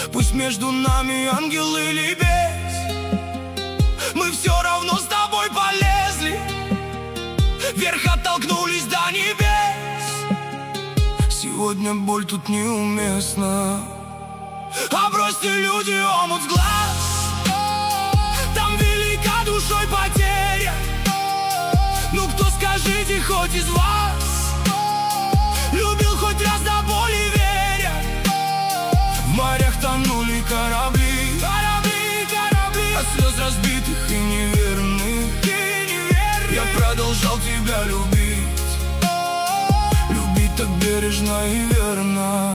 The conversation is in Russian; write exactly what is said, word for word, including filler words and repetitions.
Пусть между нами ангел или бес, мы все равно с тобой полезли вверх, оттолкнулись до небес. Сегодня боль тут неуместна. А брось ты, люди, омут с глаз, там велика душой потеря. Ну кто, скажите, хоть из вас любил хоть раз до боли веря? В морях тонули корабли, корабли, корабли, от слез разбитых и неверных, и неверных. Я продолжал тебя любить, любить так бережно и верно.